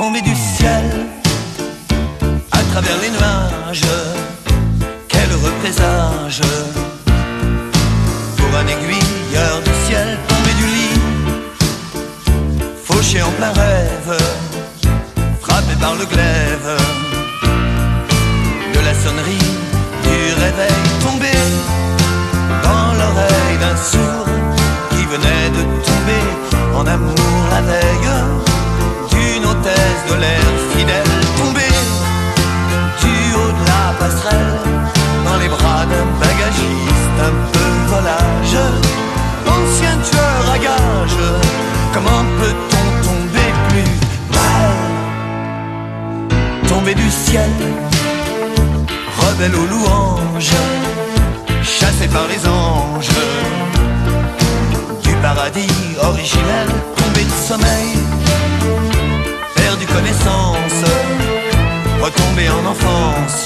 Tombé du ciel à travers les nuages, quel heureux présage pour un aiguilleur du ciel. Tombé du lit, fauché en plein rêve, frappé par le glaive de la sonnerie du réveil. Tombé dans l'oreille d'un sourd qui venait de tomber en amour la veille d'une hôtesse de l'air fidèle. Tombé du haut de la passerelle dans les bras d'un bagagiste un peu volage, ancien tueur à gages. Comment peut-on tomber plus mal? Tombé du ciel, rebelle aux louanges, chassé par les anges du paradis originel. Tombé de sommeil, perdu connaissance, retombé en enfance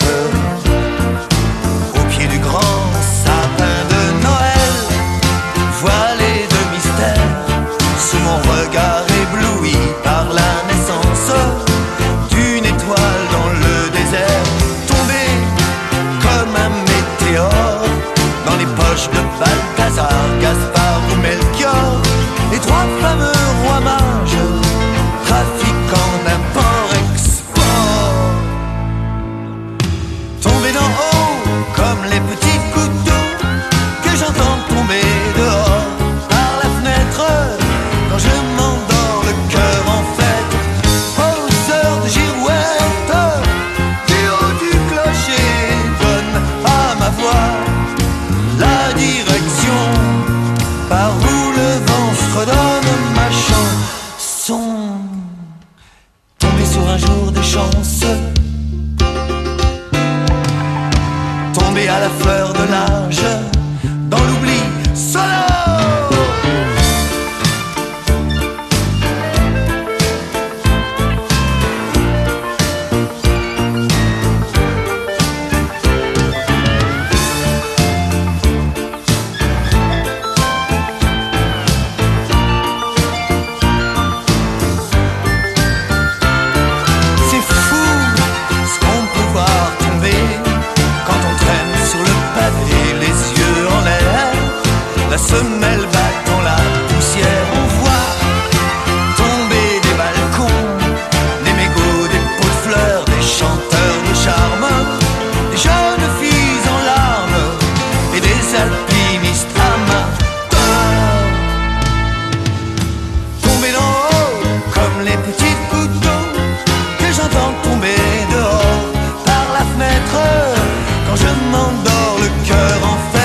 au pied du grand sapin de Noël, voilé de mystère sous mon regard ébloui par la naissance d'une étoile dans le désert. Tombé comme un météore dans les poches de Balthazar, Gaspard ou Melchior, les trois fameux rois mages trafiquant d'import-export. Tombé d'en haut comme les petits couteaux que j'entends tomber dehors par la fenêtre quand je m'endors le cœur en fête. Aux heures de girouette, du haut du clocher donne à ma voix la direction par où le vent fredonne ma chanson. Tombé sur un jour de chance, tombé à la fleur de l'âge, dans l'oubli solo. La semelle battant la poussière, on voit tomber des balcons, des mégots, des pots de fleurs, des chanteurs de charme, des jeunes filles en larmes et des alpinistes amateurs. Tomber d'en haut comme les petits couteaux que j'entends tomber dehors par la fenêtre quand je m'endors le cœur en fête.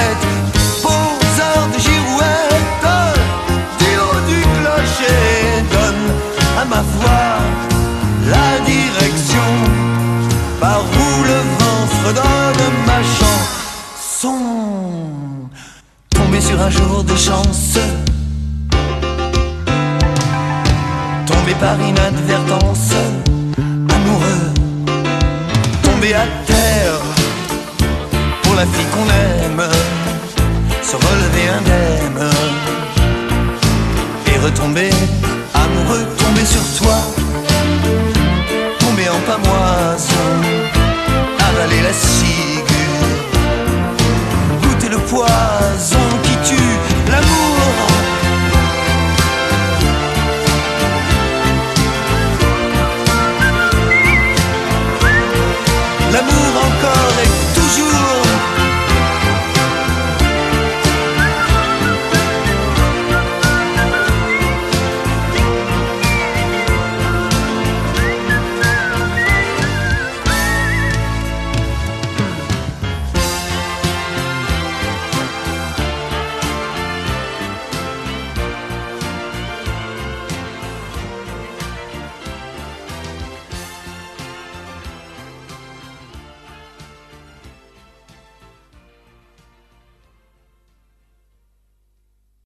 À ma voix la direction par où le vent fredonne ma chanson. Tombé sur un jour de chance, tombé par inadvertance